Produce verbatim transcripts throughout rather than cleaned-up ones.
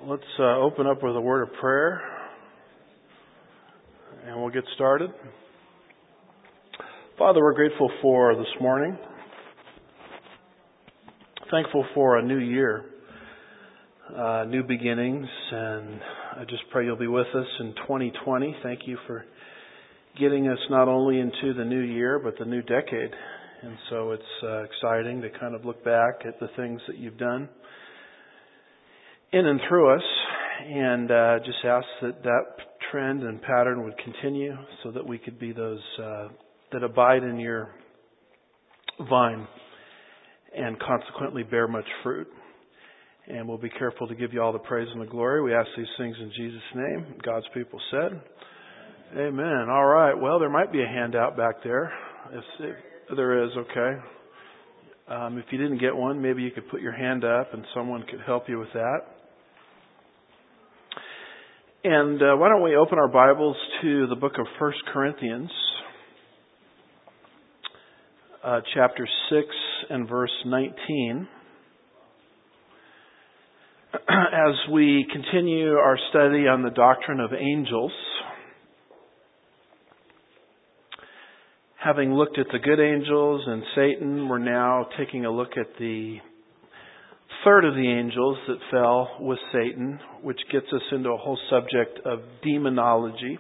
Let's uh, open up with a word of prayer, and we'll get started. Father, we're grateful for this morning. Thankful for a new year, uh, new beginnings, and I just pray you'll be with us in twenty twenty. Thank you for getting us not only into the new year, but the new decade. And so it's uh, exciting to kind of look back at the things that you've done in and through us, and uh, just ask that that trend and pattern would continue so that we could be those uh, that abide in your vine and consequently bear much fruit. And we'll be careful to give you all the praise and the glory. We ask these things in Jesus' name. God's people said, amen. All right. Well, there might be a handout back there. If, if there is, okay. Um, if you didn't get one, maybe you could put your hand up and someone could help you with that. And uh, why don't we open our Bibles to the book of First Corinthians, uh, chapter six and verse nineteen. As we continue our study on the doctrine of angels, having looked at the good angels and Satan, we're now taking a look at the third of the angels that fell with Satan, which gets us into a whole subject of demonology.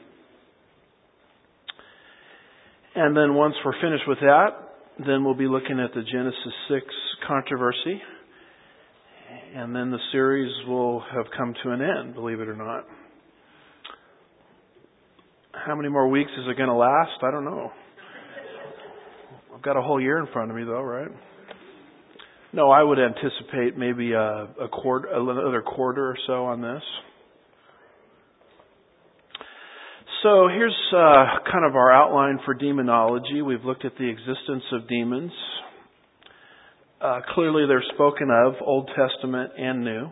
And then once we're finished with that, then we'll be looking at the Genesis six controversy. And then the series will have come to an end, believe it or not. How many more weeks is it going to last? I don't know. I've got a whole year in front of me though, right? No, I would anticipate maybe a, a quarter, another quarter or so on this. So here's uh, kind of our outline for demonology. We've looked at the existence of demons. Uh, clearly they're spoken of, Old Testament and New.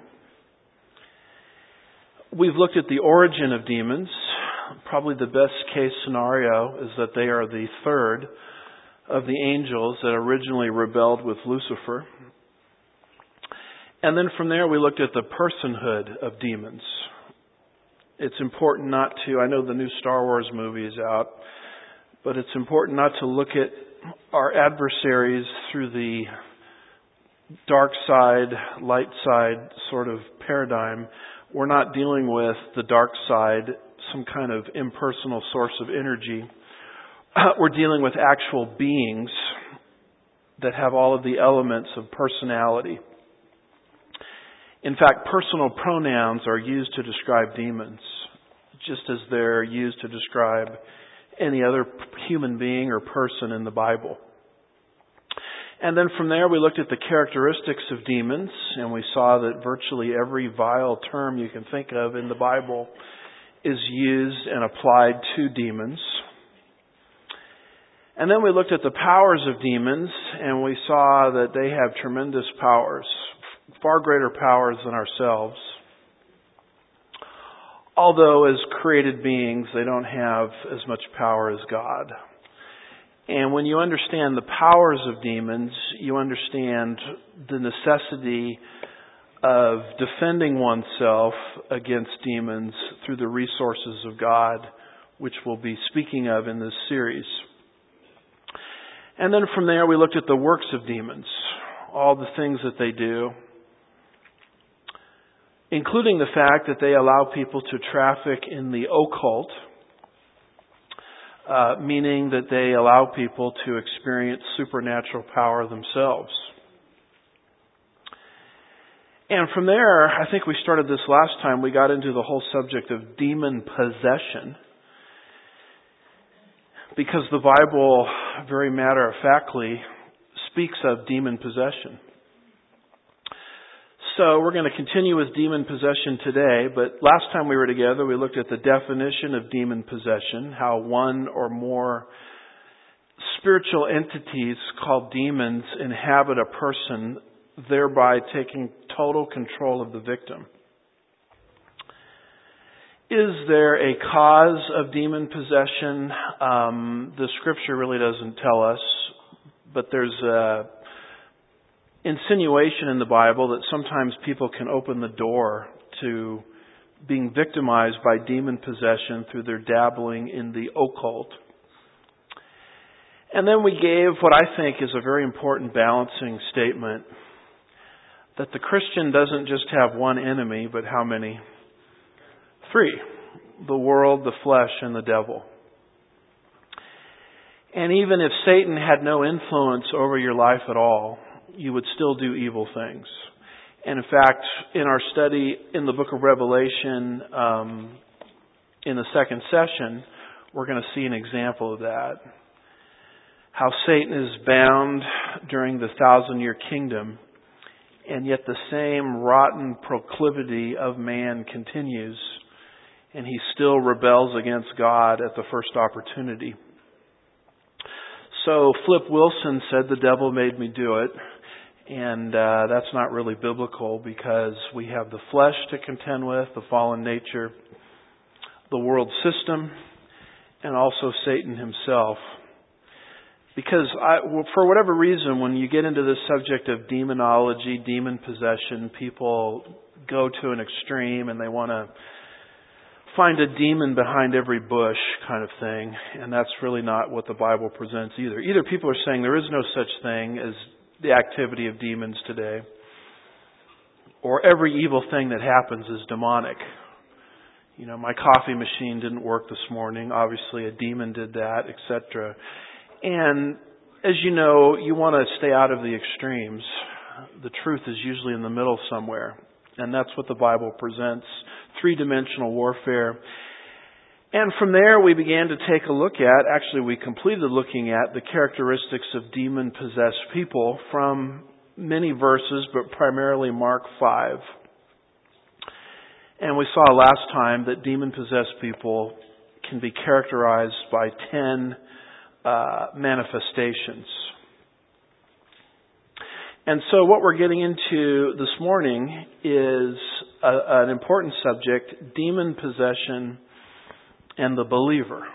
We've looked at the origin of demons. Probably the best case scenario is that they are the third of the angels that originally rebelled with Lucifer. And then from there we looked at the personhood of demons. It's important not to, I know the new Star Wars movie is out, but it's important not to look at our adversaries through the dark side, light side sort of paradigm. We're not dealing with the dark side, some kind of impersonal source of energy. We're dealing with actual beings that have all of the elements of personality. In fact, personal pronouns are used to describe demons, just as they're used to describe any other human being or person in the Bible. And then from there we looked at the characteristics of demons, and we saw that virtually every vile term you can think of in the Bible is used and applied to demons. And then we looked at the powers of demons, and we saw that they have tremendous powers, far greater powers than ourselves. Although as created beings, they don't have as much power as God. And when you understand the powers of demons, you understand the necessity of defending oneself against demons through the resources of God, which we'll be speaking of in this series. And then from there we looked at the works of demons, all the things that they do, including the fact that they allow people to traffic in the occult, uh, meaning that they allow people to experience supernatural power themselves. And from there, I think we started this last time, we got into the whole subject of demon possession. Because the Bible, very matter-of-factly, speaks of demon possession. So we're going to continue with demon possession today, but last time we were together, we looked at the definition of demon possession, how one or more spiritual entities called demons inhabit a person, thereby taking total control of the victim. Is there a cause of demon possession? Um, the scripture really doesn't tell us, but there's a insinuation in the Bible that sometimes people can open the door to being victimized by demon possession through their dabbling in the occult. And then we gave what I think is a very important balancing statement, that the Christian doesn't just have one enemy, but how many? Three. The world, the flesh, and the devil. And even if Satan had no influence over your life at all, you would still do evil things. And in fact, in our study in the book of Revelation, um, in the second session, we're going to see an example of that. How Satan is bound during the thousand-year kingdom, and yet the same rotten proclivity of man continues, and he still rebels against God at the first opportunity. So Flip Wilson said the devil made me do it. And uh, that's not really biblical, because we have the flesh to contend with, the fallen nature, the world system, and also Satan himself. Because I, well, for whatever reason, when you get into this subject of demonology, demon possession, people go to an extreme and they want to find a demon behind every bush kind of thing. And that's really not what the Bible presents either. Either people are saying there is no such thing as the activity of demons today, or every evil thing that happens is demonic. You know, my coffee machine didn't work this morning. Obviously, a demon did that, et cetera. And as you know, you want to stay out of the extremes. The truth is usually in the middle somewhere. And that's what the Bible presents, three-dimensional warfare. And from there, we began to take a look at, actually we completed looking at the characteristics of demon-possessed people from many verses, but primarily Mark five. And we saw last time that demon-possessed people can be characterized by ten uh, manifestations. And so what we're getting into this morning is a, an important subject, demon possession and the believer.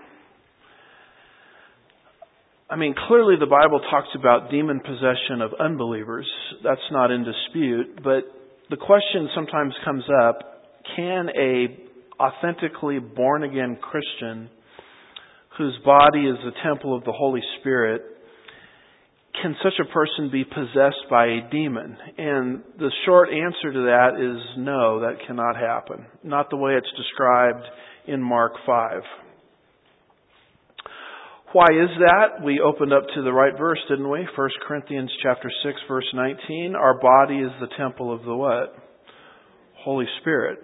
I mean, clearly the Bible talks about demon possession of unbelievers. That's not in dispute. But the question sometimes comes up, can a authentically born-again Christian whose body is the temple of the Holy Spirit, can such a person be possessed by a demon? And the short answer to that is no, that cannot happen. Not the way it's described in Mark five. Why is that? We opened up to the right verse, didn't we? First Corinthians chapter six, verse nineteen. Our body is the temple of the what? Holy Spirit.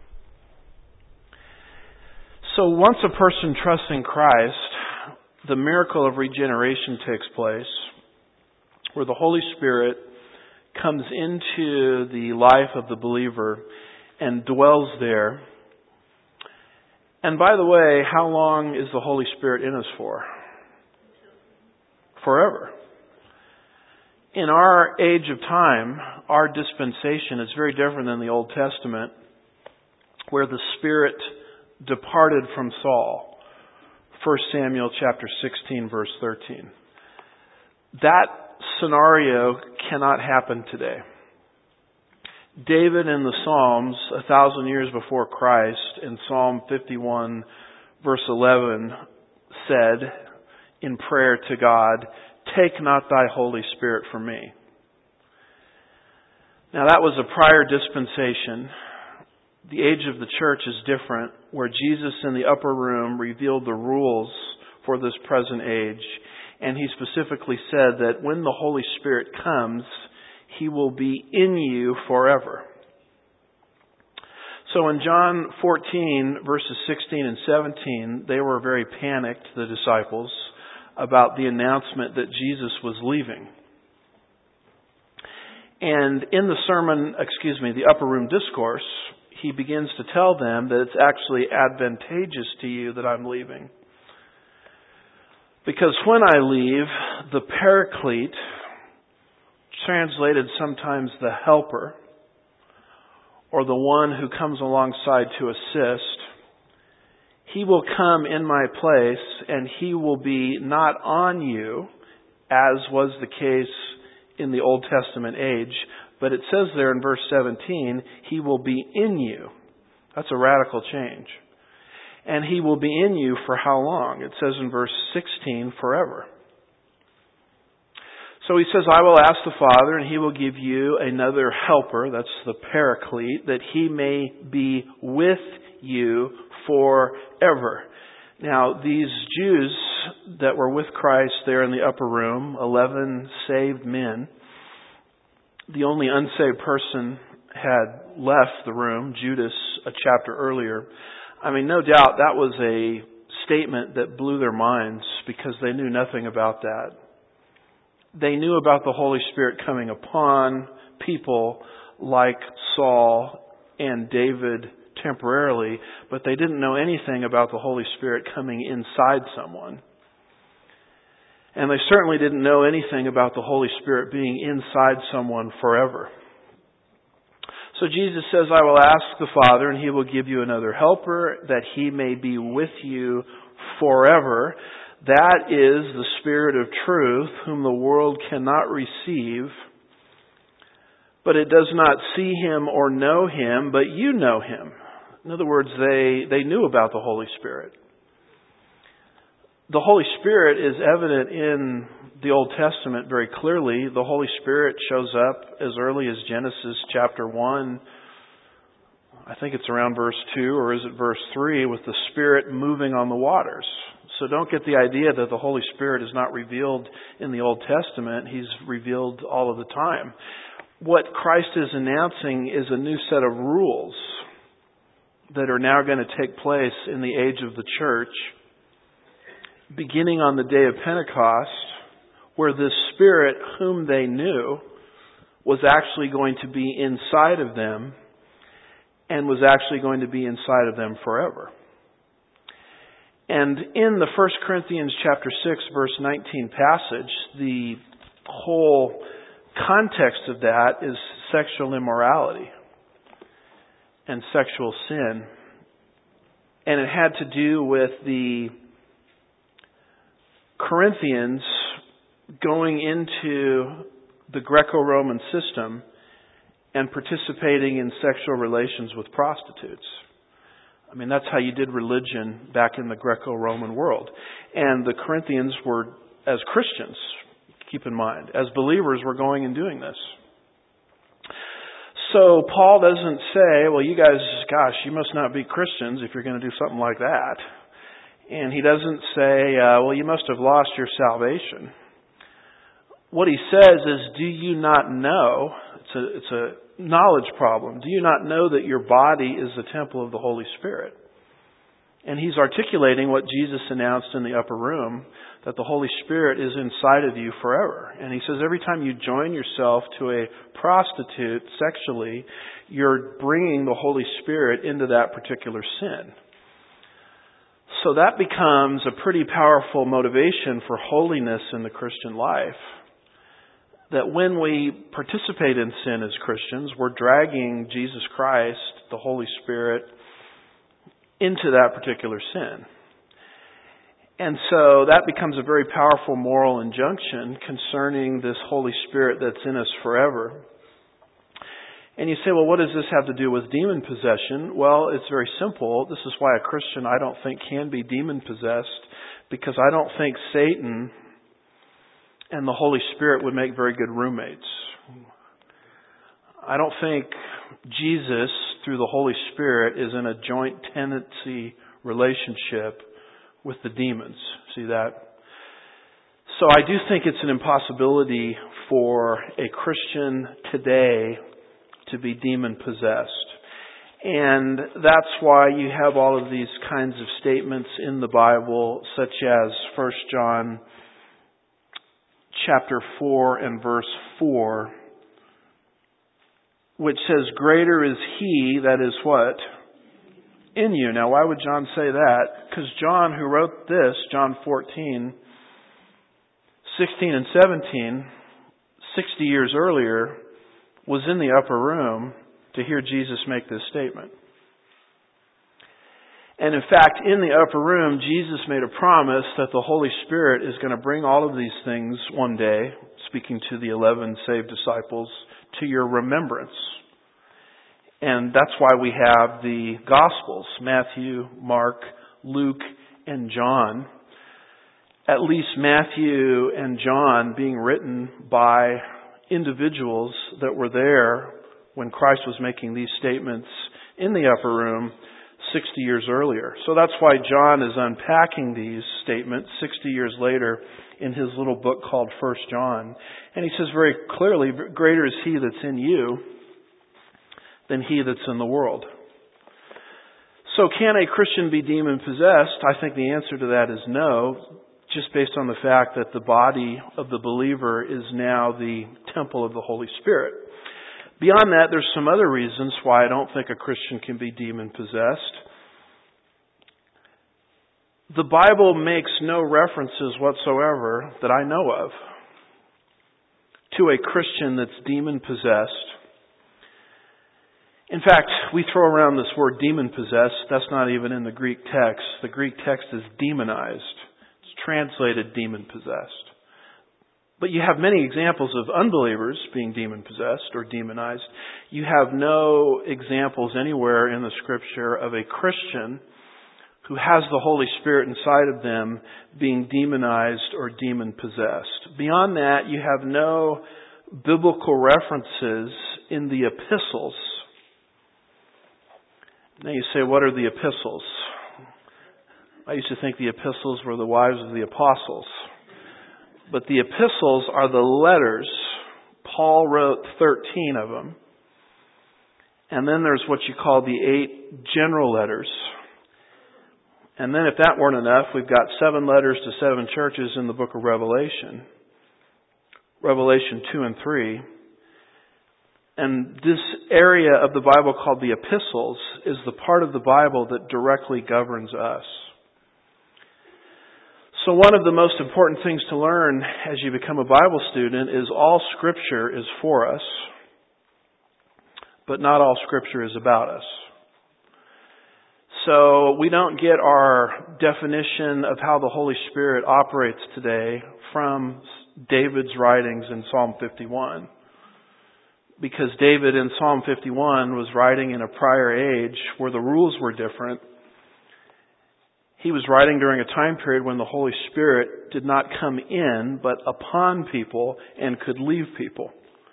So once a person trusts in Christ, the miracle of regeneration takes place, where the Holy Spirit comes into the life of the believer and dwells there. And by the way, how long is the Holy Spirit in us for? Forever. In our age of time, our dispensation is very different than the Old Testament, where the Spirit departed from Saul. First Samuel chapter sixteen, verse thirteen. That scenario cannot happen today. David in the Psalms, a thousand years before Christ, in Psalm fifty-one, verse eleven, said in prayer to God, "Take not thy Holy Spirit from me." Now that was a prior dispensation. The age of the church is different, where Jesus in the upper room revealed the rules for this present age. And he specifically said that when the Holy Spirit comes, He will be in you forever. So in John fourteen, verses sixteen and seventeen, they were very panicked, the disciples, about the announcement that Jesus was leaving. And in the sermon, excuse me, the upper room discourse, he begins to tell them that it's actually advantageous to you that I'm leaving. Because when I leave, the Paraclete, translated sometimes the helper, or the one who comes alongside to assist, he will come in my place, and he will be not on you, as was the case in the Old Testament age. But it says there in verse seventeen, He will be in you. That's a radical change. And He will be in you for how long? It says in verse sixteen, forever. So He says, I will ask the Father, and He will give you another helper, that's the Paraclete, that He may be with you forever. Now, these Jews that were with Christ there in the upper room, eleven saved men, the only unsaved person had left the room, Judas, a chapter earlier. I mean, no doubt that was a statement that blew their minds because they knew nothing about that. They knew about the Holy Spirit coming upon people like Saul and David temporarily, but they didn't know anything about the Holy Spirit coming inside someone. And they certainly didn't know anything about the Holy Spirit being inside someone forever. So Jesus says, I will ask the Father, and He will give you another helper, that He may be with you forever. That is the Spirit of truth, whom the world cannot receive, but it does not see Him or know Him, but you know Him. In other words, they, they knew about the Holy Spirit. The Holy Spirit is evident in the Old Testament very clearly. The Holy Spirit shows up as early as Genesis chapter one. I think it's around verse two, or is it verse three, with the Spirit moving on the waters. So don't get the idea that the Holy Spirit is not revealed in the Old Testament. He's revealed all of the time. What Christ is announcing is a new set of rules that are now going to take place in the age of the church, beginning on the day of Pentecost, where this Spirit whom they knew was actually going to be inside of them and was actually going to be inside of them forever. And in the First Corinthians chapter six, verse nineteen passage, the whole context of that is sexual immorality and sexual sin. And it had to do with the Corinthians going into the Greco-Roman system and participating in sexual relations with prostitutes. I mean, that's how you did religion back in the Greco-Roman world. And the Corinthians were, as Christians, keep in mind, as believers, were going and doing this. So Paul doesn't say, well, you guys, gosh, you must not be Christians if you're going to do something like that. And he doesn't say, uh, well, you must have lost your salvation. What he says is, do you not know, it's a, it's a knowledge problem, do you not know that your body is the temple of the Holy Spirit? And he's articulating what Jesus announced in the upper room, that the Holy Spirit is inside of you forever. And he says every time you join yourself to a prostitute sexually, you're bringing the Holy Spirit into that particular sin. So that becomes a pretty powerful motivation for holiness in the Christian life. That when we participate in sin as Christians, we're dragging Jesus Christ, the Holy Spirit, into that particular sin. And so that becomes a very powerful moral injunction concerning this Holy Spirit that's in us forever. And you say, well, what does this have to do with demon possession? Well, it's very simple. This is why a Christian, I don't think, can be demon possessed, because I don't think Satan and the Holy Spirit would make very good roommates. I don't think Jesus, through the Holy Spirit, is in a joint tenancy relationship with the demons. See that? So I do think it's an impossibility for a Christian today to be demon possessed. And that's why you have all of these kinds of statements in the Bible, such as First John chapter four and verse four, which says, greater is He that is what? In you. Now, why would John say that? Because John, who wrote this, John fourteen, sixteen and seventeen, sixty years earlier, was in the upper room to hear Jesus make this statement. And in fact, in the upper room, Jesus made a promise that the Holy Spirit is going to bring all of these things one day. It's speaking to the eleven saved disciples, to your remembrance. And that's why we have the Gospels, Matthew, Mark, Luke, and John. At least Matthew and John being written by individuals that were there when Christ was making these statements in the upper room sixty years earlier. So that's why John is unpacking these statements sixty years later in his little book called First John. And he says very clearly, greater is he that's in you than he that's in the world. So can a Christian be demon-possessed? I think the answer to that is no, just based on the fact that the body of the believer is now the temple of the Holy Spirit. Beyond that, there's some other reasons why I don't think a Christian can be demon-possessed. The Bible makes no references whatsoever that I know of to a Christian that's demon-possessed. In fact, we throw around this word demon-possessed. That's not even in the Greek text. The Greek text is demonized. It's translated demon-possessed. But you have many examples of unbelievers being demon-possessed or demonized. You have no examples anywhere in the Scripture of a Christian who has the Holy Spirit inside of them being demonized or demon-possessed. Beyond that, you have no biblical references in the epistles. Now you say, what are the epistles? I used to think the epistles were the wives of the apostles. But the epistles are the letters. Paul wrote thirteen of them. And then there's what you call the eight general letters. And then if that weren't enough, we've got seven letters to seven churches in the book of Revelation. Revelation two and three. And this area of the Bible called the epistles is the part of the Bible that directly governs us. So one of the most important things to learn as you become a Bible student is all Scripture is for us, but not all Scripture is about us. So we don't get our definition of how the Holy Spirit operates today from David's writings in Psalm fifty-one. Because David in Psalm fifty-one was writing in a prior age where the rules were different. He was writing during a time period when the Holy Spirit did not come in, but upon people and could leave people.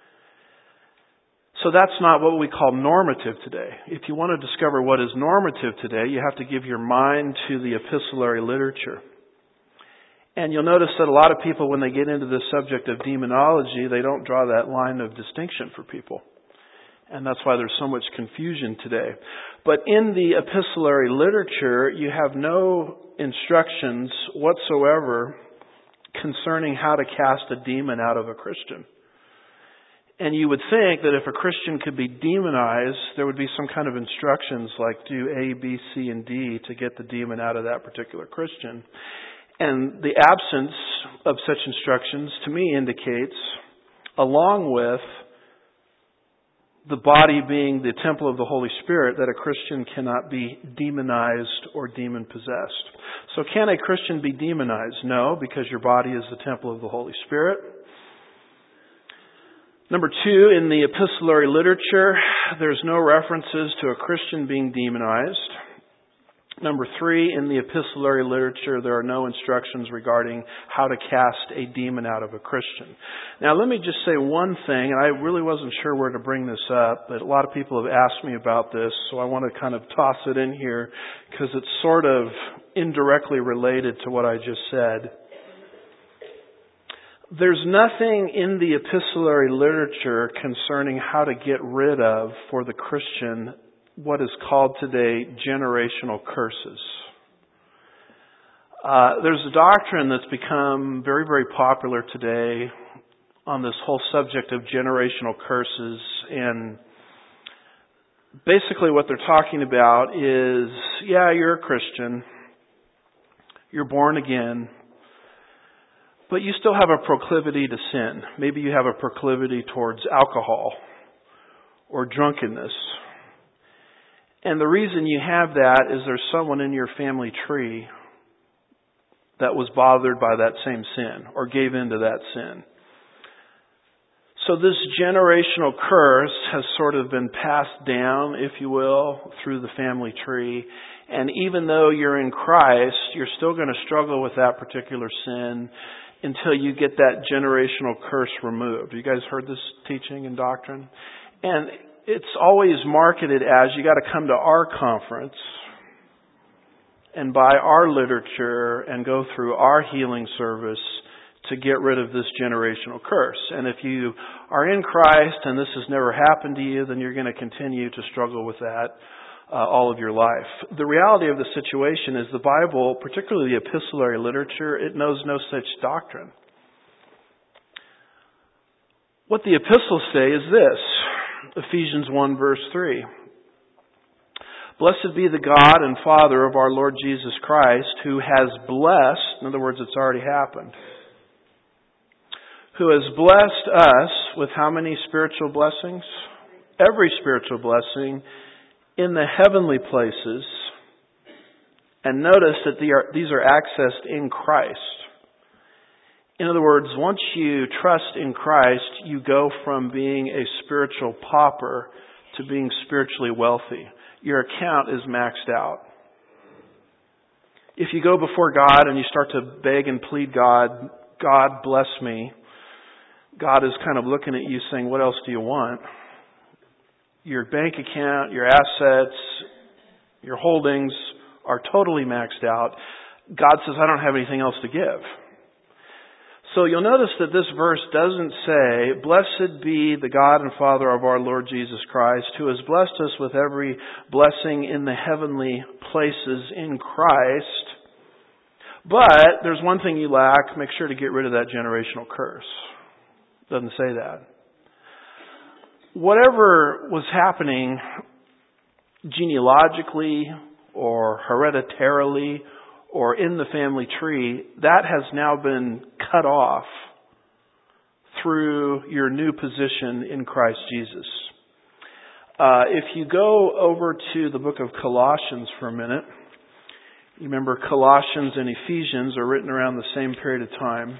So that's not what we call normative today. If you want to discover what is normative today, you have to give your mind to the epistolary literature. And you'll notice that a lot of people, when they get into the subject of demonology, they don't draw that line of distinction for people. And that's why there's so much confusion today. But in the epistolary literature, you have no instructions whatsoever concerning how to cast a demon out of a Christian. And you would think that if a Christian could be demonized, there would be some kind of instructions like do A, B, C, and D to get the demon out of that particular Christian. And the absence of such instructions, to me, indicates, along with the body being the temple of the Holy Spirit, that a Christian cannot be demonized or demon-possessed. So can a Christian be demonized? No, because your body is the temple of the Holy Spirit. Number two, in the epistolary literature, there's no references to a Christian being demonized. Number three, in the epistolary literature, there are no instructions regarding how to cast a demon out of a Christian. Now, let me just say one thing, and I really wasn't sure where to bring this up, but a lot of people have asked me about this, so I want to kind of toss it in here because it's sort of indirectly related to what I just said. There's nothing in the epistolary literature concerning how to get rid of, for the Christian, what is called today generational curses. Uh, there's a doctrine that's become very, very popular today on this whole subject of generational curses. And basically what they're talking about is, yeah, you're a Christian. You're born again. But you still have a proclivity to sin. Maybe you have a proclivity towards alcohol or drunkenness. And the reason you have that is there's someone in your family tree that was bothered by that same sin or gave in to that sin. So this generational curse has sort of been passed down, if you will, through the family tree. And even though you're in Christ, you're still going to struggle with that particular sin until you get that generational curse removed. You guys heard this teaching and doctrine? And it's always marketed as you got to come to our conference and buy our literature and go through our healing service to get rid of this generational curse. And if you are in Christ and this has never happened to you, then you're going to continue to struggle with that uh, all of your life. The reality of the situation is the Bible, particularly the epistolary literature, it knows no such doctrine. What the epistles say is this, Ephesians one verse three. Blessed be the God and Father of our Lord Jesus Christ, who has blessed, in other words, it's already happened, who has blessed us with how many spiritual blessings? Every spiritual blessing in the heavenly places. And notice that these are accessed in Christ. In other words, once you trust in Christ, you go from being a spiritual pauper to being spiritually wealthy. Your account is maxed out. If you go before God and you start to beg and plead God, God bless me, God is kind of looking at you saying, what else do you want? Your bank account, your assets, your holdings are totally maxed out. God says, I don't have anything else to give. So you'll notice that this verse doesn't say, blessed be the God and Father of our Lord Jesus Christ, who has blessed us with every blessing in the heavenly places in Christ. But there's one thing you lack. Make sure to get rid of that generational curse. Doesn't say that. Whatever was happening genealogically or hereditarily or in the family tree, that has now been cut off through your new position in Christ Jesus. Uh, if you go over to the book of Colossians for a minute, you remember Colossians and Ephesians are written around the same period of time.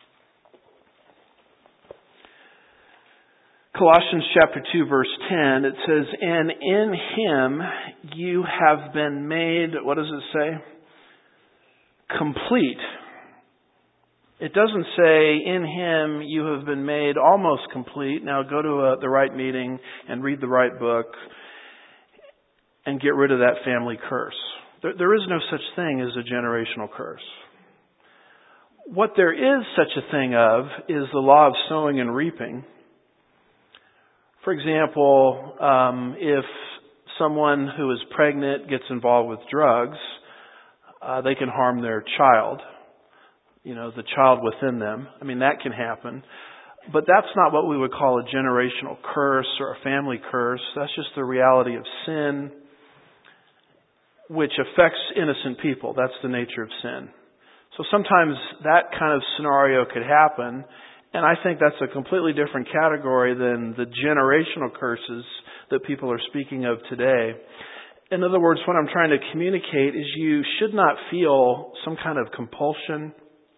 Colossians chapter two verse ten, it says, and in Him you have been made, what does it say? Complete. It doesn't say, in Him you have been made almost complete. Now go to a, the right meeting and read the right book and get rid of that family curse. There, there is no such thing as a generational curse. What there is such a thing of is the law of sowing and reaping. For example, um, if someone who is pregnant gets involved with drugs, uh, they can harm their child, you know, the child within them. I mean, that can happen. But that's not what we would call a generational curse or a family curse. That's just the reality of sin, which affects innocent people. That's the nature of sin. So sometimes that kind of scenario could happen. And I think that's a completely different category than the generational curses that people are speaking of today. In other words, what I'm trying to communicate is you should not feel some kind of compulsion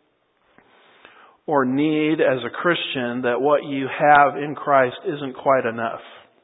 or need as a Christian that what you have in Christ isn't quite enough.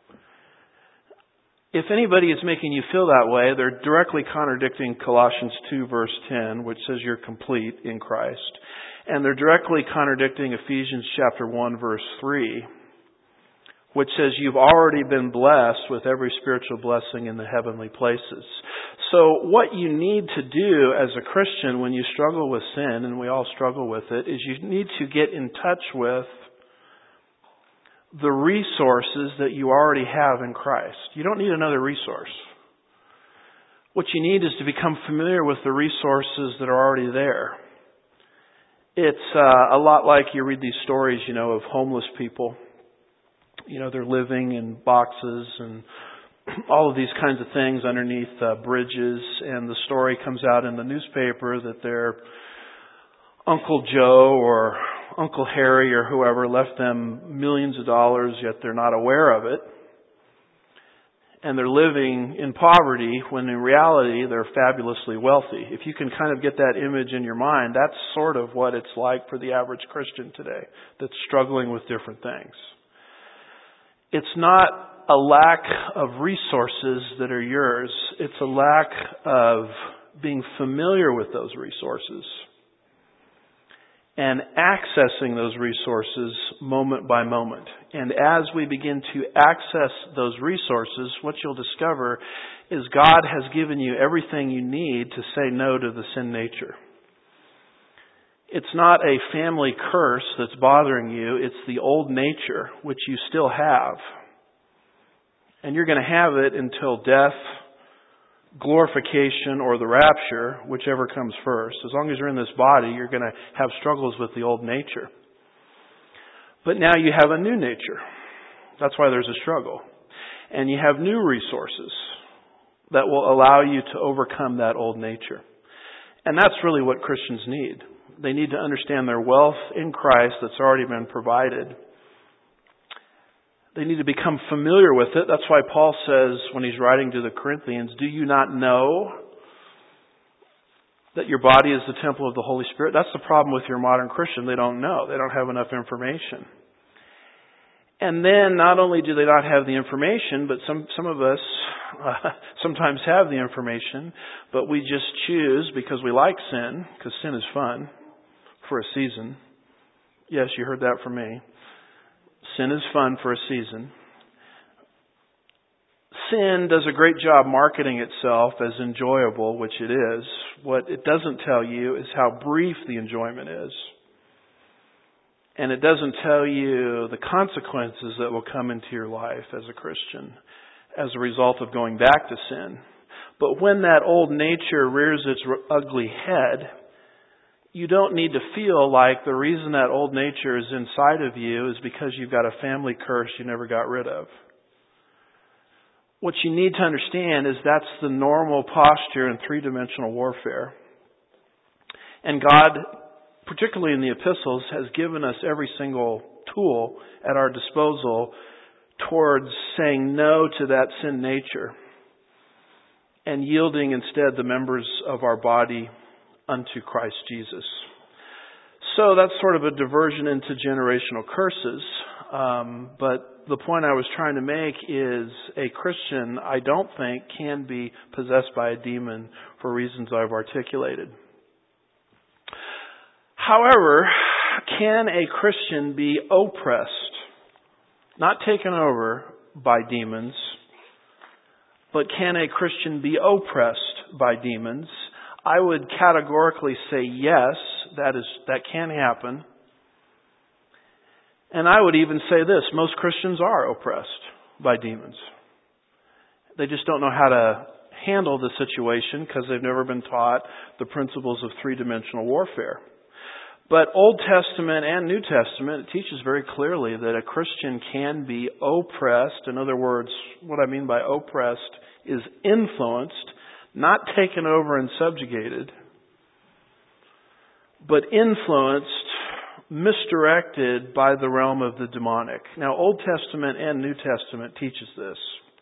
If anybody is making you feel that way, they're directly contradicting Colossians two verse ten, which says you're complete in Christ. And they're directly contradicting Ephesians chapter one verse three, which says you've already been blessed with every spiritual blessing in the heavenly places. So what you need to do as a Christian when you struggle with sin, and we all struggle with it, is you need to get in touch with the resources that you already have in Christ. You don't need another resource. What you need is to become familiar with the resources that are already there. It's uh, a lot like you read these stories, you know, of homeless people. You know, they're living in boxes and all of these kinds of things underneath uh, bridges. And the story comes out in the newspaper that their Uncle Joe or Uncle Harry or whoever left them millions of dollars, yet they're not aware of it. And they're living in poverty when in reality they're fabulously wealthy. If you can kind of get that image in your mind, that's sort of what it's like for the average Christian today that's struggling with different things. It's not a lack of resources that are yours. It's a lack of being familiar with those resources and accessing those resources moment by moment. And as we begin to access those resources, what you'll discover is God has given you everything you need to say no to the sin nature. It's not a family curse that's bothering you. It's the old nature, which you still have. And you're going to have it until death, glorification, or the rapture, whichever comes first. As long as you're in this body, you're going to have struggles with the old nature. But now you have a new nature. That's why there's a struggle. And you have new resources that will allow you to overcome that old nature. And that's really what Christians need. They need to understand their wealth in Christ that's already been provided. They need to become familiar with it. That's why Paul says when he's writing to the Corinthians, do you not know that your body is the temple of the Holy Spirit? That's the problem with your modern Christian. They don't know. They don't have enough information. And then not only do they not have the information, but some, some of us uh, sometimes have the information, but we just choose because we like sin, because sin is fun for a season. Yes, you heard that from me. Sin is fun for a season. Sin does a great job marketing itself as enjoyable, which it is. What it doesn't tell you is how brief the enjoyment is. And it doesn't tell you the consequences that will come into your life as a Christian as a result of going back to sin. But when that old nature rears its ugly head, you don't need to feel like the reason that old nature is inside of you is because you've got a family curse you never got rid of. What you need to understand is that's the normal posture in three-dimensional warfare. And God, particularly in the epistles, has given us every single tool at our disposal towards saying no to that sin nature and yielding instead the members of our body unto Christ Jesus. So that's sort of a diversion into generational curses. Um, but the point I was trying to make is a Christian, I don't think, can be possessed by a demon for reasons I've articulated. However, can a Christian be oppressed, not taken over by demons, but can a Christian be oppressed by demons? I would categorically say yes, that is that can happen. And I would even say this, most Christians are oppressed by demons. They just don't know how to handle the situation because they've never been taught the principles of three-dimensional warfare. But Old Testament and New Testament, it teaches very clearly that a Christian can be oppressed. In other words, what I mean by oppressed is influenced, not taken over and subjugated, but influenced, misdirected by the realm of the demonic. Now, Old Testament and New Testament teaches this.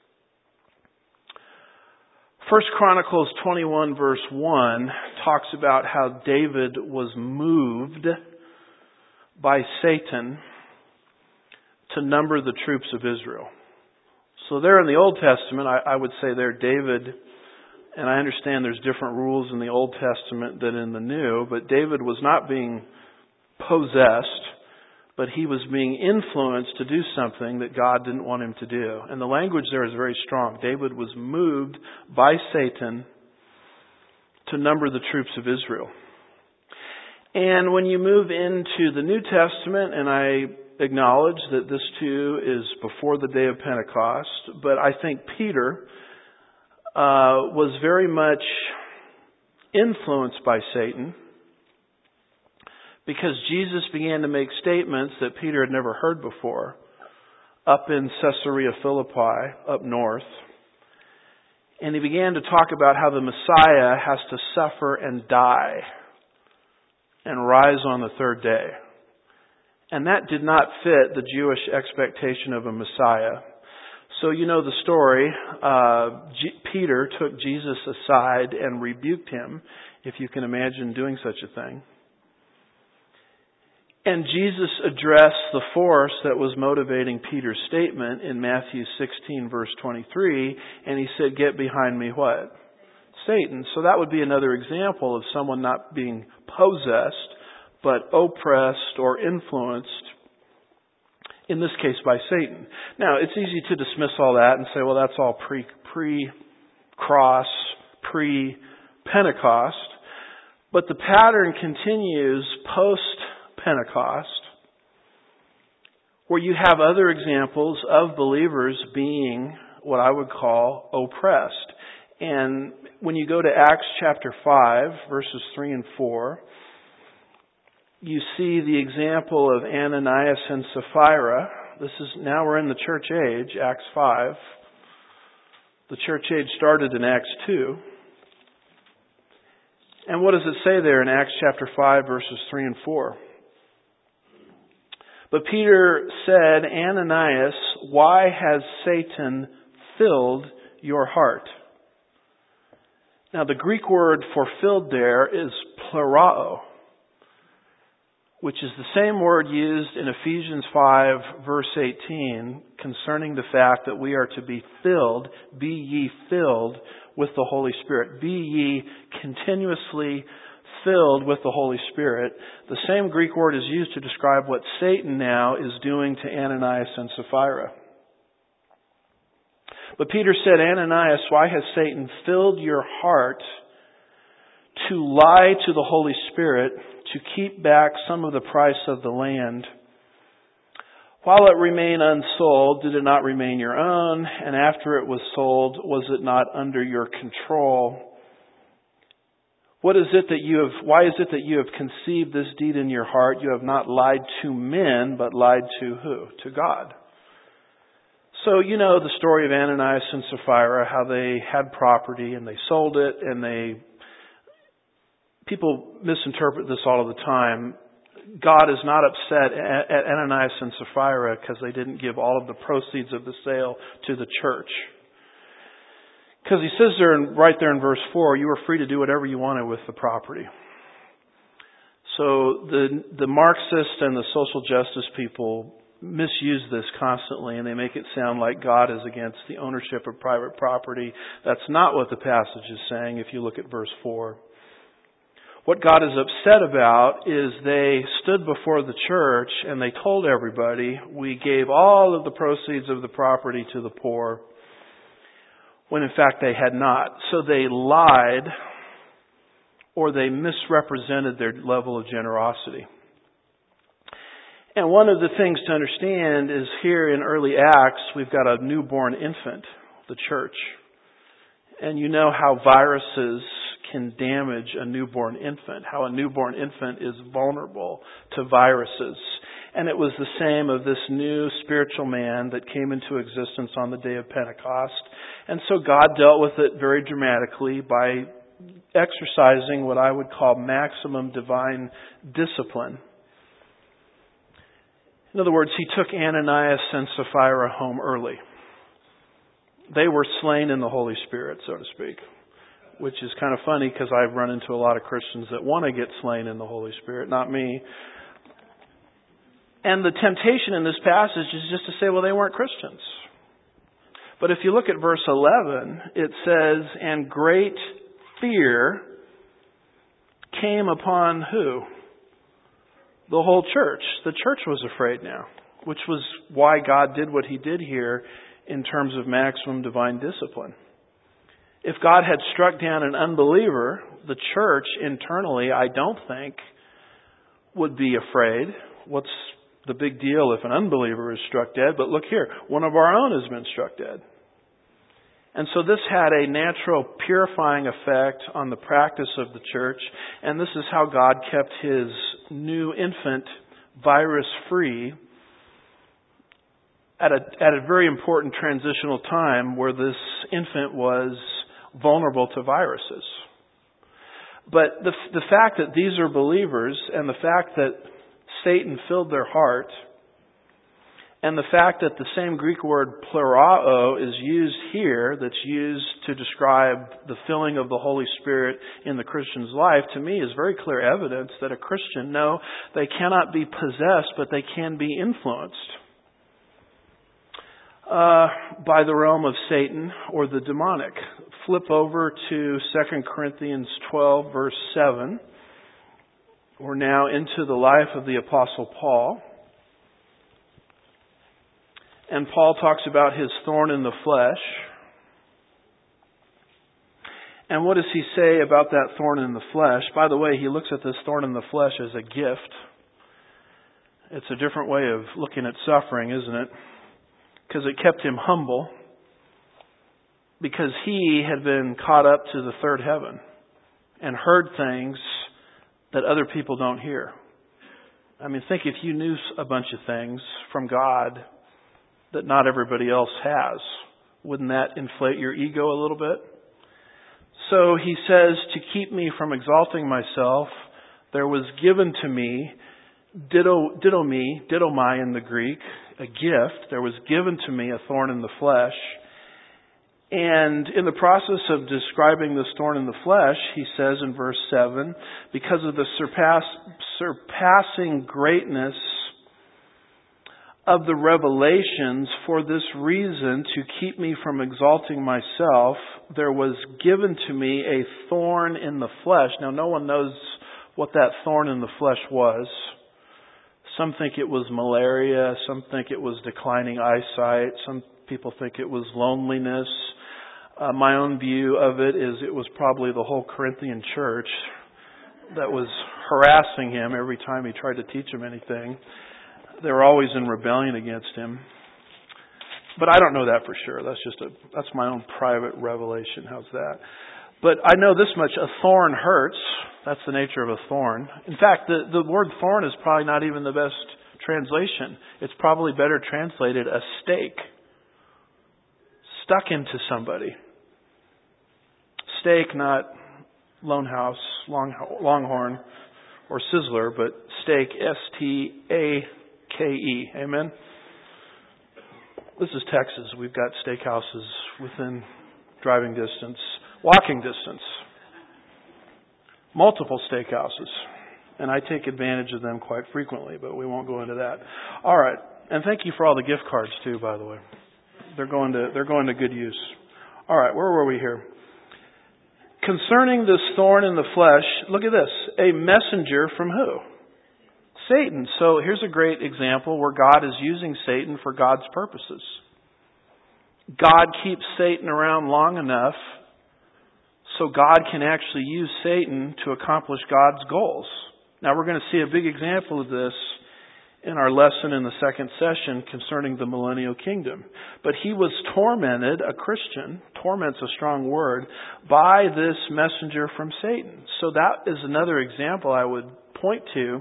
First Chronicles twenty-one verse one talks about how David was moved by Satan to number the troops of Israel. So there in the Old Testament, I, I would say there David, and I understand there's different rules in the Old Testament than in the New, but David was not being possessed, but he was being influenced to do something that God didn't want him to do. And the language there is very strong. David was moved by Satan to number the troops of Israel. And when you move into the New Testament, and I acknowledge that this too is before the day of Pentecost, but I think Peter uh, was very much influenced by Satan, because Jesus began to make statements that Peter had never heard before up in Caesarea Philippi, up north. And he began to talk about how the Messiah has to suffer and die and rise on the third day. And that did not fit the Jewish expectation of a Messiah. So you know the story. Uh, G- Peter took Jesus aside and rebuked him, if you can imagine doing such a thing. And Jesus addressed the force that was motivating Peter's statement in Matthew sixteen, verse twenty-three, and he said, "Get behind me," what? Satan. So that would be another example of someone not being possessed, but oppressed or influenced, in this case by Satan. Now, it's easy to dismiss all that and say, well, that's all pre, pre-cross, pre-Pentecost. But the pattern continues post-Pentecost, where you have other examples of believers being what I would call oppressed. And when you go to Acts chapter five, verses three and four, you see the example of Ananias and Sapphira. This is, now we're in the church age, Acts five. The church age started in Acts two. And what does it say there in Acts chapter five, verses three and four? But Peter said, "Ananias, why has Satan filled your heart?" Now the Greek word for filled there is plerao, which is the same word used in Ephesians five, verse eighteen, concerning the fact that we are to be filled, be ye filled with the Holy Spirit. Be ye continuously filled with the Holy Spirit. The same Greek word is used to describe what Satan now is doing to Ananias and Sapphira. But Peter said, "Ananias, why has Satan filled your heart to lie to the Holy Spirit, to keep back some of the price of the land? While it remained unsold, did it not remain your own? And after it was sold, was it not under your control? What is it that you have, why is it that you have conceived this deed in your heart? You have not lied to men, but lied to who? To God." So you know the story of Ananias and Sapphira, how they had property and they sold it, and they, people misinterpret this all of the time. God is not upset at Ananias and Sapphira because they didn't give all of the proceeds of the sale to the church. Because he says there, right there in verse four, you were free to do whatever you wanted with the property. So the the Marxists and the social justice people misuse this constantly, and they make it sound like God is against the ownership of private property. That's not what the passage is saying if you look at verse four. What God is upset about is they stood before the church and they told everybody, we gave all of the proceeds of the property to the poor, when in fact they had not. So they lied, or they misrepresented their level of generosity. And one of the things to understand is here in early Acts, we've got a newborn infant, the church. And you know how viruses can damage a newborn infant, how a newborn infant is vulnerable to viruses. And it was the same of this new spiritual man that came into existence on the day of Pentecost. And so God dealt with it very dramatically by exercising what I would call maximum divine discipline. In other words, he took Ananias and Sapphira home early. They were slain in the Holy Spirit, so to speak. Which is kind of funny because I've run into a lot of Christians that want to get slain in the Holy Spirit, not me. And the temptation in this passage is just to say, well, they weren't Christians. But if you look at verse eleven, it says, "And great fear came upon" who? The whole church. The church was afraid now, which was why God did what he did here in terms of maximum divine discipline. If God had struck down an unbeliever, the church internally, I don't think, would be afraid. What's the big deal if an unbeliever is struck dead? But look here, one of our own has been struck dead. And so this had a natural purifying effect on the practice of the church. And this is how God kept his new infant virus-free at a, at a very important transitional time where this infant was vulnerable to viruses. But the, the fact that these are believers and the fact that Satan filled their heart And the fact that the same Greek word plerao is used here, that's used to describe the filling of the Holy Spirit in the Christian's life, to me is very clear evidence that a Christian, no, they cannot be possessed, but they can be influenced uh, by the realm of Satan or the demonic. Flip over to Second Corinthians twelve, verse seven. We're now into the life of the Apostle Paul. And Paul talks about his thorn in the flesh. And what does he say about that thorn in the flesh? By the way, he looks at this thorn in the flesh as a gift. It's a different way of looking at suffering, isn't it? Because it kept him humble. Because he had been caught up to the third heaven and heard things that other people don't hear. I mean, think if you knew a bunch of things from God that not everybody else has. Wouldn't that inflate your ego a little bit? So he says, to keep me from exalting myself, there was given to me, dido, dido me, didomai in the Greek, a gift. There was given to me a thorn in the flesh. And in the process of describing this thorn in the flesh, he says in verse seven, because of the surpass, surpassing greatness of the revelations, for this reason, to keep me from exalting myself, there was given to me a thorn in the flesh. Now, no one knows what that thorn in the flesh was. Some think it was malaria. Some think it was declining eyesight. Some people think it was loneliness. Uh, my own view of it is it was probably the whole Corinthian church that was harassing him every time he tried to teach them anything. They were always in rebellion against him. But I don't know that for sure. That's just a, that's my own private revelation. How's that? But I know this much. A thorn hurts. That's the nature of a thorn. In fact, the, the word thorn is probably not even the best translation. It's probably better translated a stake. Stuck into somebody. Stake, not Lone House, long, Longhorn, or Sizzler, but stake, S T A K E. Amen? This is Texas. We've got steakhouses within driving distance, walking distance. Multiple steakhouses. And I take advantage of them quite frequently, but we won't go into that. All right. And thank you for all the gift cards too, by the way. They're going to, they're going to good use. All right. Where were we here? Concerning this thorn in the flesh, look at this. A messenger from who? Satan. So here's a great example where God is using Satan for God's purposes. God keeps Satan around long enough so God can actually use Satan to accomplish God's goals. Now we're going to see a big example of this in our lesson in the second session concerning the millennial kingdom. But he was tormented, a Christian, torment's a strong word, by this messenger from Satan. So that is another example I would point to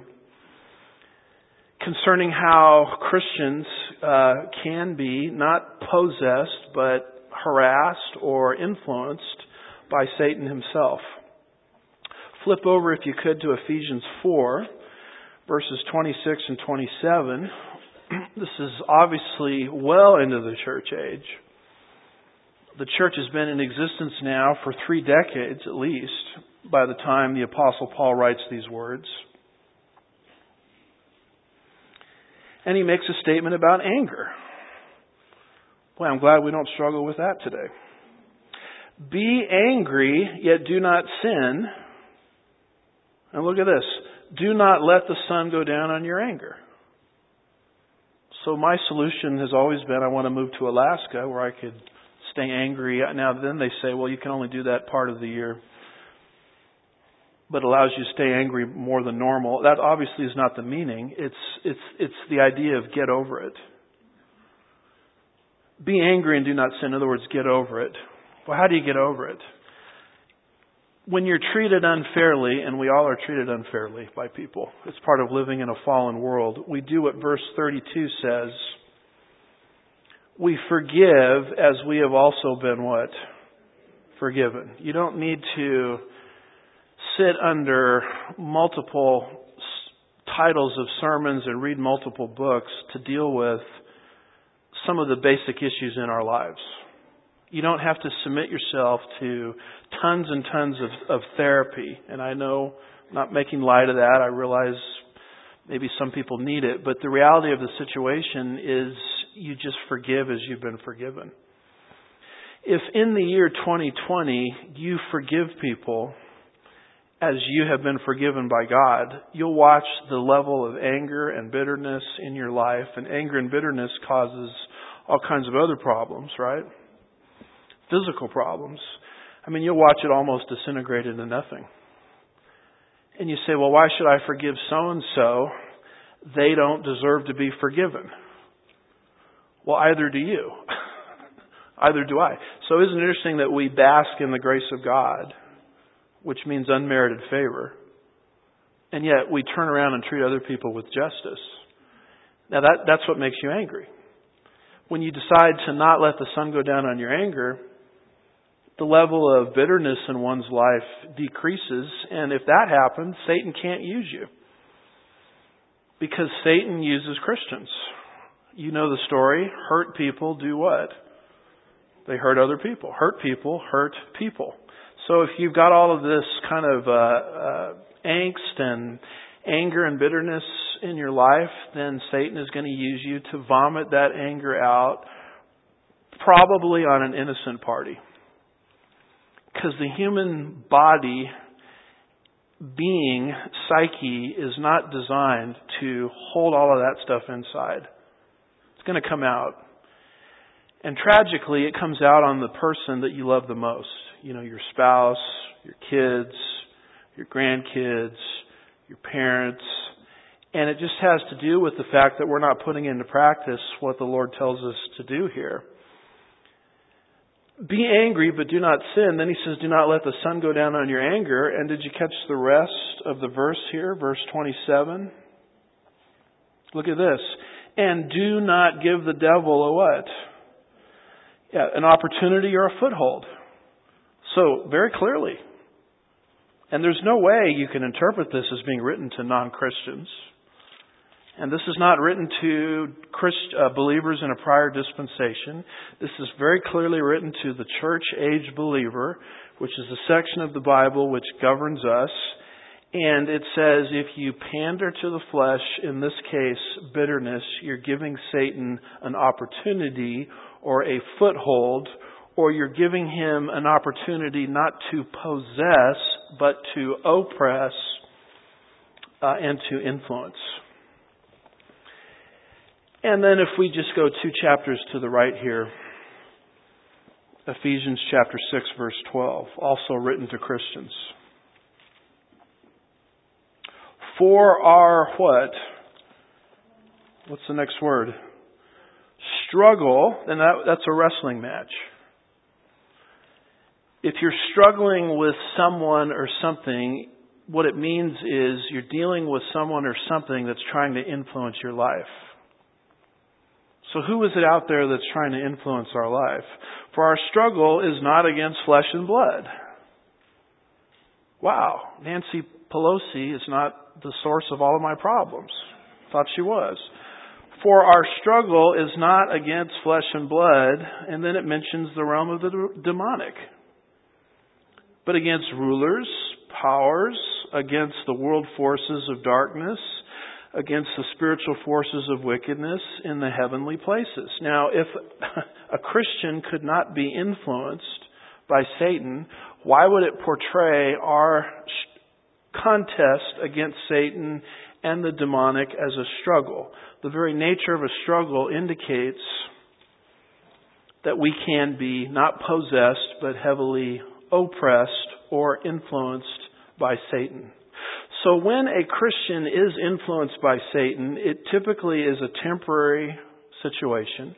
concerning how Christians uh, can be not possessed but harassed or influenced by Satan himself. Flip over, if you could, to Ephesians four, verses twenty-six and twenty-seven. This is obviously well into the church age. The church has been in existence now for three decades at least by the time the Apostle Paul writes these words. And he makes a statement about anger. Boy, I'm glad we don't struggle with that today. Be angry, yet do not sin. And look at this. Do not let the sun go down on your anger. So my solution has always been I want to move to Alaska where I could stay angry. Now then they say, well, you can only do that part of the year. But allows you to stay angry more than normal. That obviously is not the meaning. It's it's it's the idea of get over it. Be angry and do not sin. In other words, get over it. Well, how do you get over it? When you're treated unfairly, and we all are treated unfairly by people, it's part of living in a fallen world, we do what verse thirty-two says. We forgive as we have also been what? Forgiven. You don't need to sit under multiple titles of sermons and read multiple books to deal with some of the basic issues in our lives. You don't have to submit yourself to tons and tons of, of therapy. And I know, I'm not making light of that. I realize maybe some people need it. But the reality of the situation is you just forgive as you've been forgiven. If in the year twenty twenty you forgive people as you have been forgiven by God, you'll watch the level of anger and bitterness in your life. And anger and bitterness causes all kinds of other problems, right? Physical problems. I mean, you'll watch it almost disintegrate into nothing. And you say, well, why should I forgive so-and-so? They don't deserve to be forgiven. Well, either do you. Either do I. So isn't it interesting that we bask in the grace of God, which means unmerited favor, and yet we turn around and treat other people with justice? Now that, that's what makes you angry. When you decide to not let the sun go down on your anger, the level of bitterness in one's life decreases, and if that happens, Satan can't use you. Because Satan uses Christians. You know the story. Hurt people do what? They hurt other people. Hurt people hurt people. So if you've got all of this kind of uh, uh, angst and anger and bitterness in your life, then Satan is going to use you to vomit that anger out, probably on an innocent party. Because the human body, being, psyche, is not designed to hold all of that stuff inside. It's going to come out. And tragically, it comes out on the person that you love the most. You know, your spouse, your kids, your grandkids, your parents. And it just has to do with the fact that we're not putting into practice what the Lord tells us to do here. Be angry, but do not sin. Then he says, do not let the sun go down on your anger. And did you catch the rest of the verse here? Verse twenty-seven. Look at this. And do not give the devil a what? Yeah, an opportunity or a foothold. So, very clearly. And there's no way you can interpret this as being written to non-Christians. And this is not written to Christ, uh, believers in a prior dispensation. This is very clearly written to the church-age believer, which is a section of the Bible which governs us. And it says, if you pander to the flesh, in this case, bitterness, you're giving Satan an opportunity or a foothold, or you're giving him an opportunity not to possess, but to oppress uh, and to influence. And then if we just go two chapters to the right here, Ephesians chapter six, verse twelve, also written to Christians. For our what? What's the next word? Struggle, and that, that's a wrestling match. If you're struggling with someone or something, what it means is you're dealing with someone or something that's trying to influence your life. So who is it out there that's trying to influence our life? For our struggle is not against flesh and blood. Wow, Nancy Pelosi is not the source of all of my problems. Thought she was. For our struggle is not against flesh and blood, and then it mentions the realm of the demonic, but against rulers, powers, against the world forces of darkness, against the spiritual forces of wickedness in the heavenly places. Now, if a Christian could not be influenced by Satan, why would it portray our contest against Satan and the demonic as a struggle? The very nature of a struggle indicates that we can be not possessed, but heavily oppressed or influenced by Satan. So when a Christian is influenced by Satan, it typically is a temporary situation.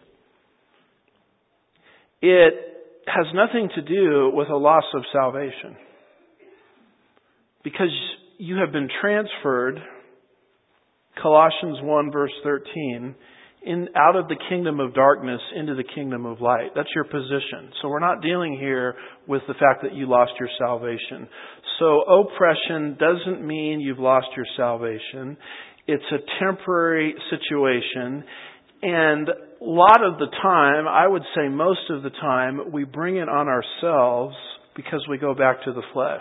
It has nothing to do with a loss of salvation. Because you have been transferred, Colossians one verse thirteen, in out of the kingdom of darkness into the kingdom of light. That's your position. So we're not dealing here with the fact that you lost your salvation. So oppression doesn't mean you've lost your salvation. It's a temporary situation. And a lot of the time, I would say most of the time, we bring it on ourselves because we go back to the flesh.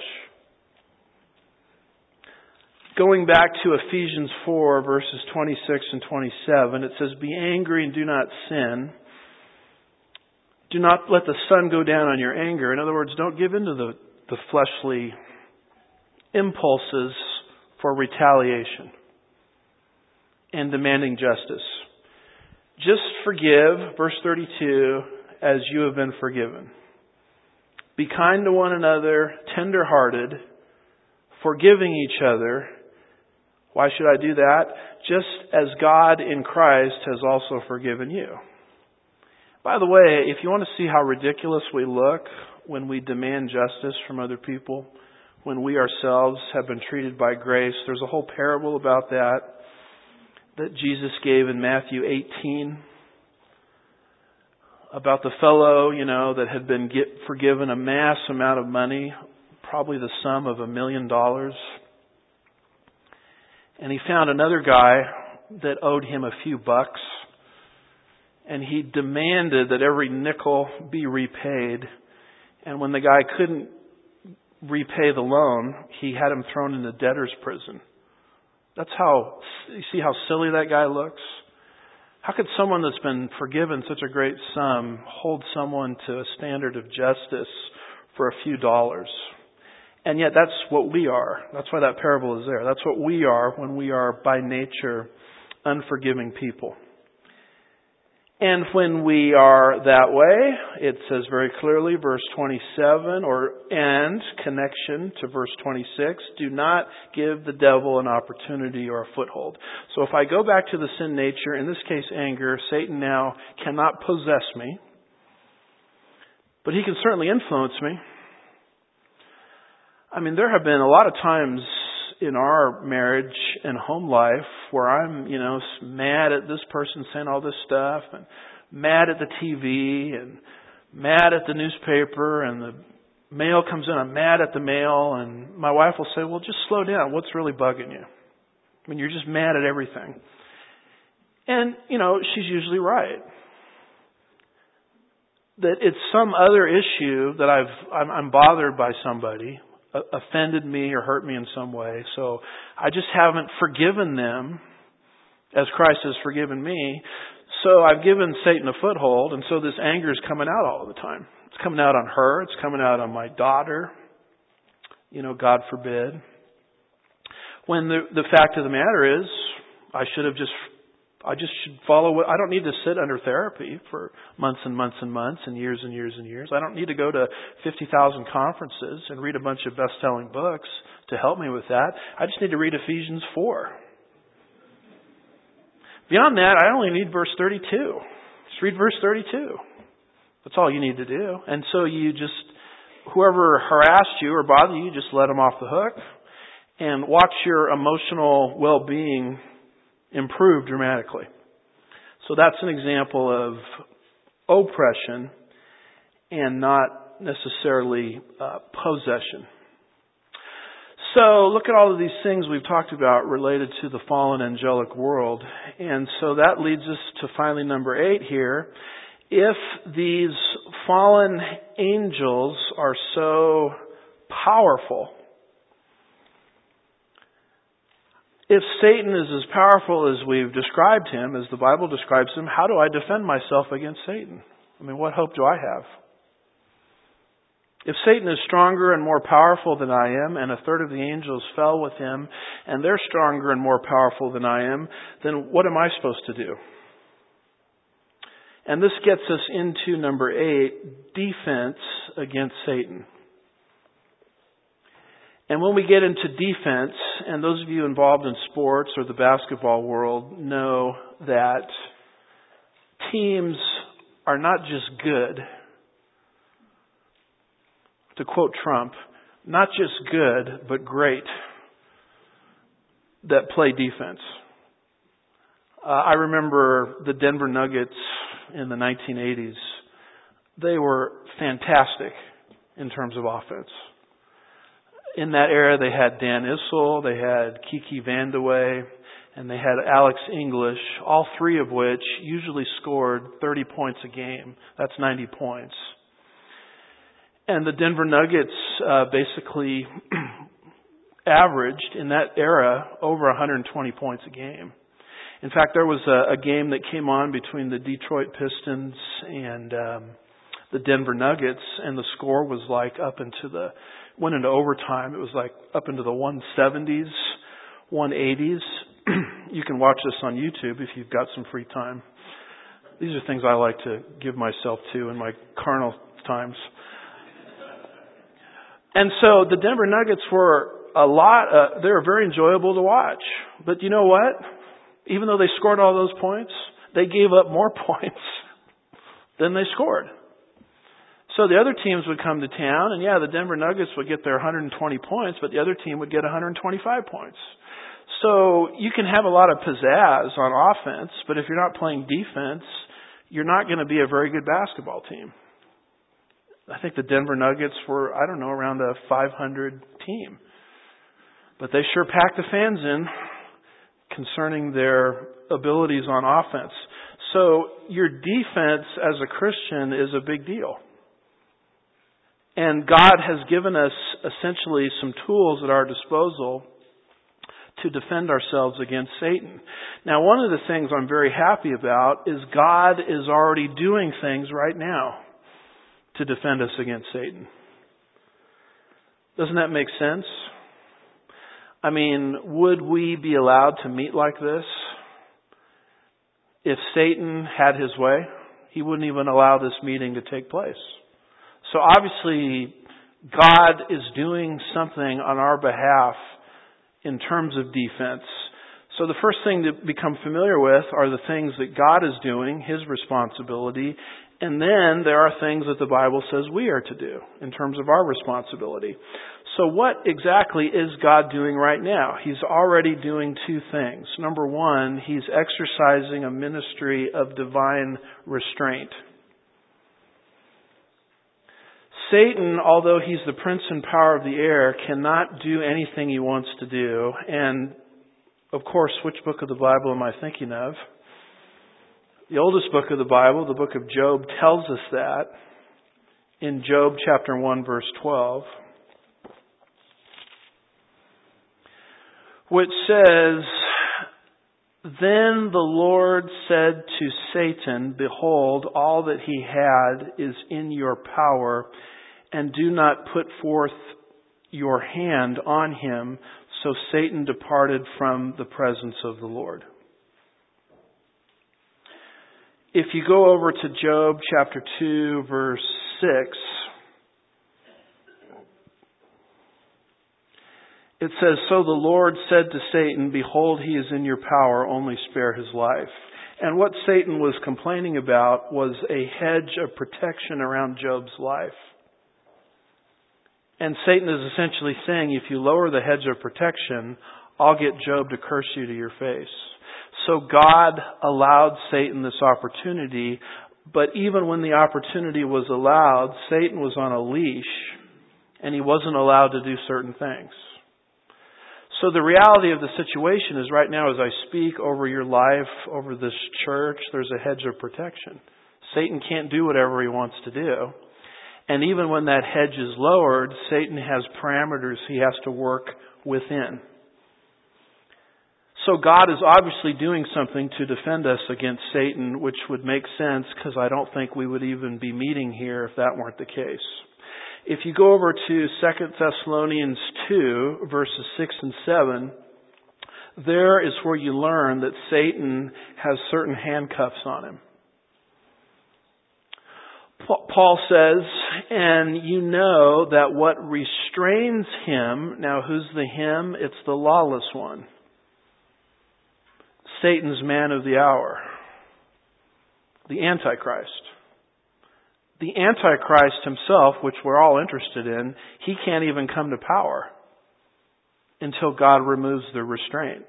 Going back to Ephesians four, verses twenty-six and twenty-seven, it says, "Be angry and do not sin. Do not let the sun go down on your anger." In other words, don't give in to the, the fleshly impulses for retaliation and demanding justice. Just forgive, verse thirty-two, as you have been forgiven. Be kind to one another, tender-hearted, forgiving each other. Why should I do that? Just as God in Christ has also forgiven you. By the way, if you want to see how ridiculous we look when we demand justice from other people, when we ourselves have been treated by grace, there's a whole parable about that that Jesus gave in Matthew eighteen about the fellow, you know, that had been get, forgiven a mass amount of money, probably the sum of a million dollars. And he found another guy that owed him a few bucks. And he demanded that every nickel be repaid. And when the guy couldn't repay the loan, he had him thrown into debtor's prison. That's how, you see how silly that guy looks? How could someone that's been forgiven such a great sum hold someone to a standard of justice for a few dollars? And yet that's what we are. That's why that parable is there. That's what we are when we are by nature unforgiving people. And when we are that way, it says very clearly, verse twenty-seven, or and connection to verse twenty-six, do not give the devil an opportunity or a foothold. So if I go back to the sin nature, in this case anger, Satan now cannot possess me, but he can certainly influence me. I mean, there have been a lot of times in our marriage and home life where I'm, you know, mad at this person saying all this stuff, and mad at the T V, and mad at the newspaper, and the mail comes in, I'm mad at the mail, and my wife will say, well, just slow down. What's really bugging you? I mean, you're just mad at everything. And, you know, she's usually right. That it's some other issue that I've, I'm, I'm bothered by somebody, offended me or hurt me in some way. So I just haven't forgiven them as Christ has forgiven me. So I've given Satan a foothold, and so this anger is coming out all the time. It's coming out on her. It's coming out on my daughter. You know, God forbid. When the the fact of the matter is, I should have just, I just should follow. I don't need to sit under therapy for months and months and months and years and years and years. I don't need to go to fifty thousand conferences and read a bunch of best-selling books to help me with that. I just need to read Ephesians four. Beyond that, I only need verse thirty-two. Just read verse thirty-two. That's all you need to do. And so you just, whoever harassed you or bothered you, just let them off the hook and watch your emotional well-being improve dramatically. So that's an example of oppression and not necessarily uh, possession. So look at all of these things we've talked about related to the fallen angelic world. And so that leads us to finally number eight here. If these fallen angels are so powerful, if Satan is as powerful as we've described him, as the Bible describes him, how do I defend myself against Satan? I mean, what hope do I have? If Satan is stronger and more powerful than I am, and a third of the angels fell with him, and they're stronger and more powerful than I am, then what am I supposed to do? And this gets us into number eight, defense against Satan. And when we get into defense, and those of you involved in sports or the basketball world know that teams are not just good. To quote Trump, not just good, but great that play defense. Uh, I remember the Denver Nuggets in the nineteen eighties. They were fantastic in terms of offense. In that era, they had Dan Issel, they had Kiki Vandeweghe, and they had Alex English, all three of which usually scored thirty points a game. That's ninety points. And the Denver Nuggets uh, basically averaged in that era over one hundred twenty points a game. In fact, there was a, a game that came on between the Detroit Pistons and um, the Denver Nuggets, and the score was like up into the, went into overtime. It was like up into the one seventies, one eighties. You can watch this on YouTube if you've got some free time. These are things I like to give myself to in my carnal times. And so the Denver Nuggets were a lot, uh, they were very enjoyable to watch. But you know what? Even though they scored all those points, they gave up more points than they scored. So the other teams would come to town, and yeah, the Denver Nuggets would get their one hundred twenty points, but the other team would get one hundred twenty-five points. So you can have a lot of pizzazz on offense, but if you're not playing defense, you're not going to be a very good basketball team. I think the Denver Nuggets were, I don't know, around a five hundred team. But they sure packed the fans in concerning their abilities on offense. So your defense as a Christian is a big deal. And God has given us essentially some tools at our disposal to defend ourselves against Satan. Now, one of the things I'm very happy about is God is already doing things right now to defend us against Satan. Doesn't that make sense? I mean, would we be allowed to meet like this? If Satan had his way, he wouldn't even allow this meeting to take place. So obviously, God is doing something on our behalf in terms of defense. So the first thing to become familiar with are the things that God is doing, His responsibility. And then there are things that the Bible says we are to do in terms of our responsibility. So what exactly is God doing right now? He's already doing two things. Number one, He's exercising a ministry of divine restraint. Satan, although he's the prince and power of the air, cannot do anything he wants to do. And, of course, which book of the Bible am I thinking of? The oldest book of the Bible, the book of Job, tells us that in Job chapter one, verse twelve, which says, "Then the Lord said to Satan, Behold, all that he had is in your power, and do not put forth your hand on him. So Satan departed from the presence of the Lord." If you go over to Job chapter two, verse six, it says, "So the Lord said to Satan, Behold, he is in your power, only spare his life." And what Satan was complaining about was a hedge of protection around Job's life. And Satan is essentially saying, if you lower the hedge of protection, I'll get Job to curse you to your face. So God allowed Satan this opportunity, but even when the opportunity was allowed, Satan was on a leash, and he wasn't allowed to do certain things. So the reality of the situation is right now as I speak over your life, over this church, there's a hedge of protection. Satan can't do whatever he wants to do. And even when that hedge is lowered, Satan has parameters he has to work within. So God is obviously doing something to defend us against Satan, which would make sense because I don't think we would even be meeting here if that weren't the case. If you go over to Second Thessalonians two, verses six and seven, there is where you learn that Satan has certain handcuffs on him. Paul says, "And you know that what restrains him," now who's the him? It's the lawless one. Satan's man of the hour. The Antichrist. The Antichrist himself, which we're all interested in, he can't even come to power until God removes the restraint.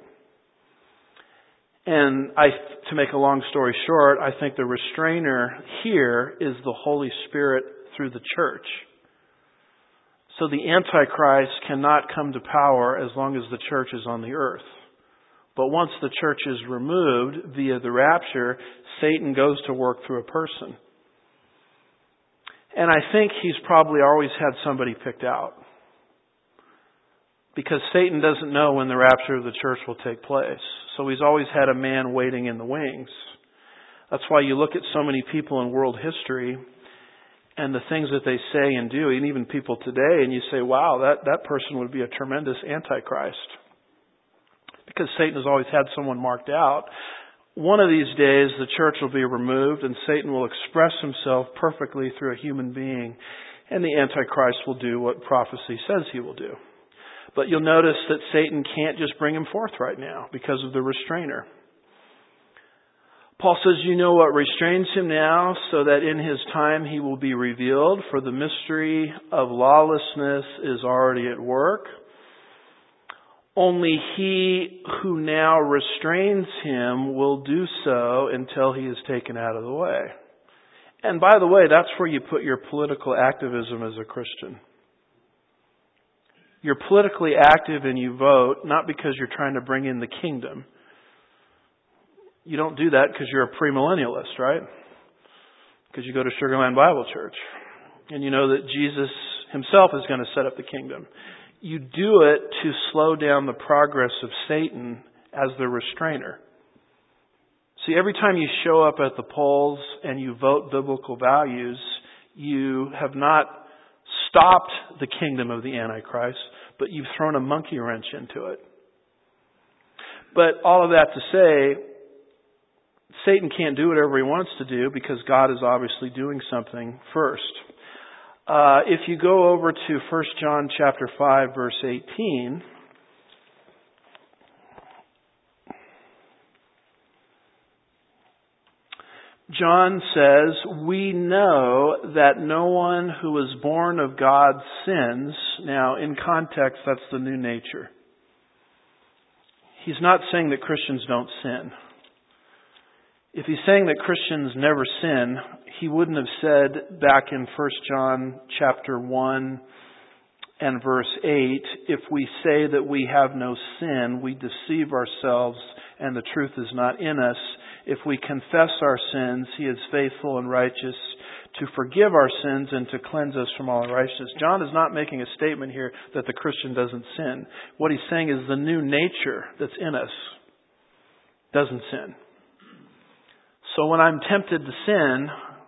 And I, to make a long story short, I think the restrainer here is the Holy Spirit through the church. So the Antichrist cannot come to power as long as the church is on the earth. But once the church is removed via the rapture, Satan goes to work through a person. And I think he's probably always had somebody picked out. Because Satan doesn't know when the rapture of the church will take place. So he's always had a man waiting in the wings. That's why you look at so many people in world history and the things that they say and do, and even people today, and you say, wow, that, that person would be a tremendous antichrist. Because Satan has always had someone marked out. One of these days, the church will be removed and Satan will express himself perfectly through a human being, and the Antichrist will do what prophecy says he will do. But you'll notice that Satan can't just bring him forth right now because of the restrainer. Paul says, you know what restrains him now, so that in his time he will be revealed, for the mystery of lawlessness is already at work. Only he who now restrains him will do so until he is taken out of the way. And by the way, that's where you put your political activism as a Christian. You're politically active and you vote, not because you're trying to bring in the kingdom. You don't do that because you're a premillennialist, right? Because you go to Sugar Land Bible Church. And you know that Jesus himself is going to set up the kingdom. You do it to slow down the progress of Satan as the restrainer. See, every time you show up at the polls and you vote biblical values, you have not stopped the kingdom of the Antichrist, but you've thrown a monkey wrench into it. But all of that to say, Satan can't do whatever he wants to do because God is obviously doing something first. Uh, if you go over to First John chapter five, verse eighteen, John says, we know that no one who is born of God sins. Now, in context, that's the new nature. He's not saying that Christians don't sin. If he's saying that Christians never sin, he wouldn't have said back in First John chapter one and verse eight, if we say that we have no sin, we deceive ourselves and the truth is not in us. If we confess our sins, he is faithful and righteous to forgive our sins and to cleanse us from all unrighteousness. John is not making a statement here that the Christian doesn't sin. What he's saying is the new nature that's in us doesn't sin. So when I'm tempted to sin,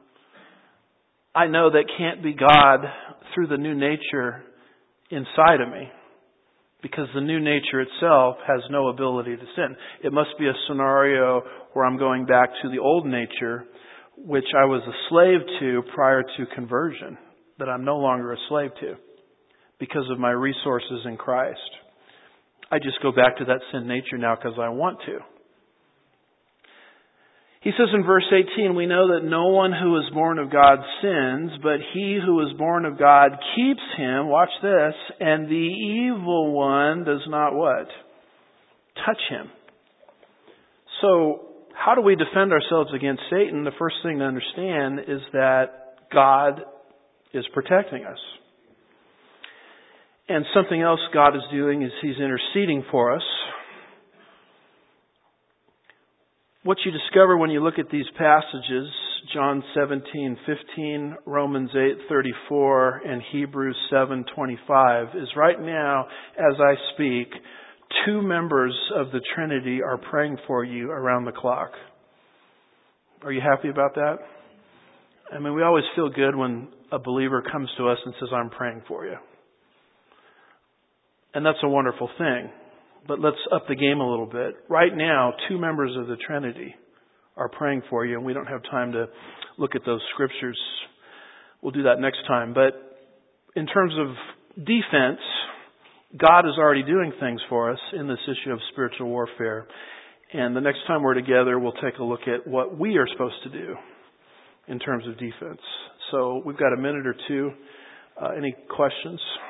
I know that can't be God through the new nature inside of me. Because the new nature itself has no ability to sin. It must be a scenario where I'm going back to the old nature, which I was a slave to prior to conversion, that I'm no longer a slave to because of my resources in Christ. I just go back to that sin nature now because I want to. He says in verse eighteen, we know that no one who is born of God sins, but he who is born of God keeps him, watch this, and the evil one does not what? Touch him. So, how do we defend ourselves against Satan? The first thing to understand is that God is protecting us. And something else God is doing is He's interceding for us. What you discover when you look at these passages, John seventeen fifteen, Romans eight thirty-four, and Hebrews seven twenty-five, is right now, as I speak, two members of the Trinity are praying for you around the clock. Are you happy about that? I mean, we always feel good when a believer comes to us and says, I'm praying for you. And that's a wonderful thing. But let's up the game a little bit. Right now, two members of the Trinity are praying for you, and we don't have time to look at those scriptures. We'll do that next time. But in terms of defense, God is already doing things for us in this issue of spiritual warfare. And the next time we're together, we'll take a look at what we are supposed to do in terms of defense. So we've got a minute or two. Uh, any questions?